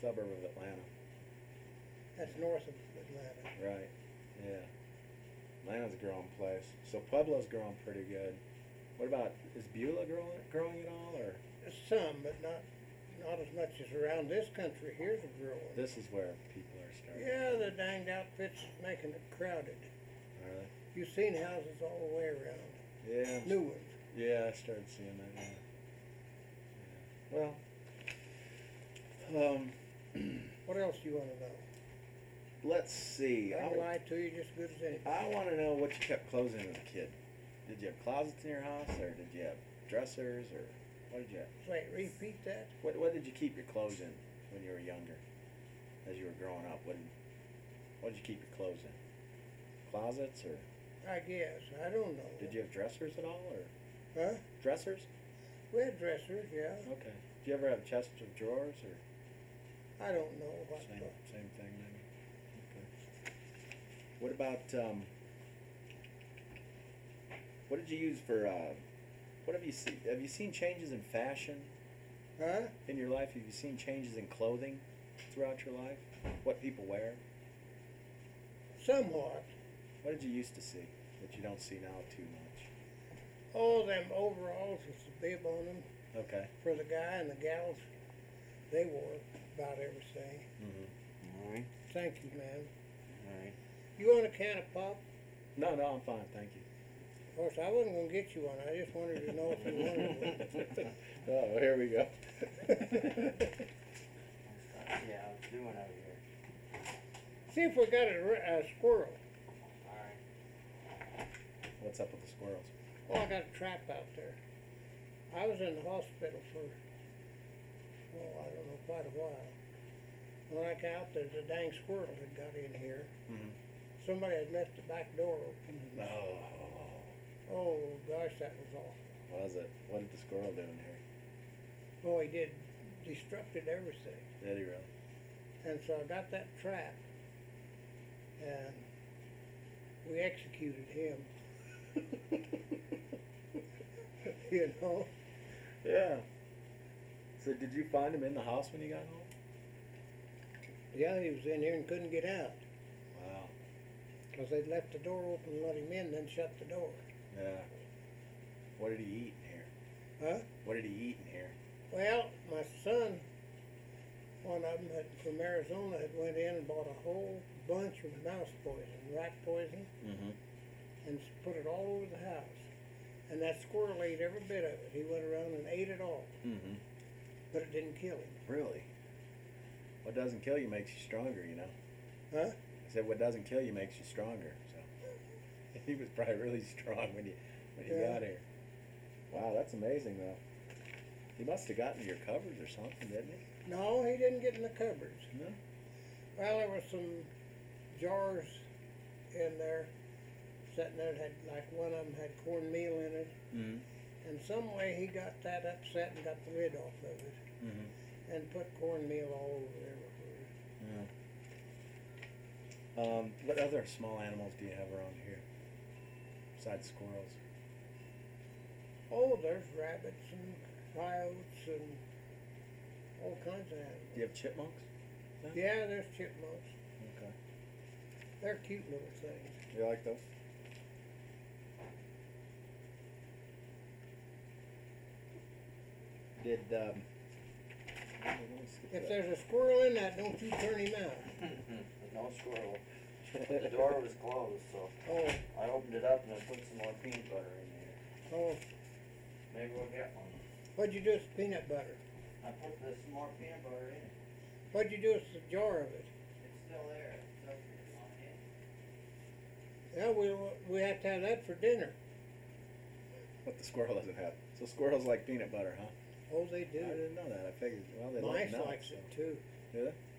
suburb of Atlanta. That's north of Atlanta. Right. Yeah. Atlanta's a growing place. So Pueblo's growing pretty good. What about, is Beulah growing at all, or? Some, but not as much as around this country. Here's a growing. This is where people are starting. Yeah, the danged outfits making it crowded. Are they? You've seen houses all the way around. Yeah. New ones. Yeah, I started seeing that. Yeah. Well, What else do you want to know? let's see. I can lie to you just as good as anything. I want to know what you kept clothes in as a kid. Did you have closets in your house, or did you have dressers, or what did you have? Wait, repeat that? What did you keep your clothes in when you were younger, as you were growing up? What did you keep your clothes in? Closets, or I guess. I don't know. did you have dressers at all, or Huh? dressers? We had dressers, yeah. Okay. Did you ever have chests of drawers, or I don't know what. same thing maybe? Okay. What about what did you use for? What have you seen? Have you seen changes in fashion Huh? in your life? Have you seen changes in clothing throughout your life? What people wear? Somewhat. What did you used to see that you don't see now too much? Oh, them overalls with the bib on them Okay. for the guy and the gals. They wore about everything. Mm-hmm. All right. Thank you, man. All right. You want a can of pop? No, I'm fine, thank you. Of course, I wasn't going to get you one. I just wanted to know if you wanted one. Oh, here we go. Yeah, I was doing over here. See if we got a squirrel. All right. What's up with the squirrels? Oh, I got a trap out there. I was in the hospital for, I don't know, quite a while. When I got out there, the dang squirrel had got in here. Mm-hmm. Somebody had left the back door open. Oh, gosh, that was awful. Was it? What did the squirrel do in here? Oh, he did, destructed everything. Did he really? And so I got that trap, and we executed him. You know? Yeah. So did you find him in the house when you got home? Yeah, he was in here and couldn't get out. Wow. Because they'd left the door open and let him in, then shut the door. Yeah. What did he eat in here? Huh? What did he eat in here? Well, my son, one of them from Arizona, had went in and bought a whole bunch of mouse poison, rat poison, Mm-hmm. and put it all over the house. And that squirrel ate every bit of it. He went around and ate it all, Mm-hmm. but it didn't kill him. Really? What doesn't kill you makes you stronger, you know? Huh? I said what doesn't kill you makes you stronger, so. He was probably really strong when you Yeah. got here. Wow, that's amazing though. He must have gotten to your cupboards or something, didn't he? No, he didn't get in the cupboards. No? Well, there was some jars in there, sitting there, had like one of them had cornmeal in it, Mm-hmm. and some way he got that upset and got the lid off of it, Mm-hmm. and put cornmeal all over everywhere. Yeah. What other small animals do you have around here? Besides squirrels? Oh, there's rabbits and coyotes and all kinds of animals. Do you have chipmunks? Yeah, there's chipmunks. Okay. They're cute little things. You like those? Did, let me skip If that. there's a squirrel in that, don't you turn him out. There's no squirrel. The door was closed, so Oh, I opened it up and I put some more peanut butter in there. oh, Maybe we'll get one. what'd you do with the peanut butter? I put this more peanut butter in it. What'd you do with the jar of it? It's still there. It's up here. You want it? Yeah, we have to have that for dinner. What the squirrel doesn't have. So squirrels like peanut butter, huh? Oh, they I do. didn't know that. I figured, well, they Mice like nuts. likes it too. Do they?